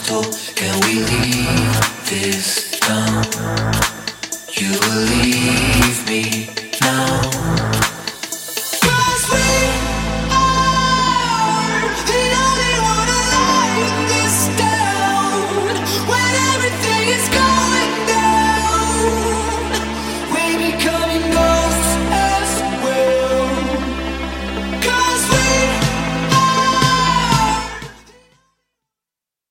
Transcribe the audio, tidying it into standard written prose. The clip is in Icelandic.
told. Can we leave this town? You will leave me now.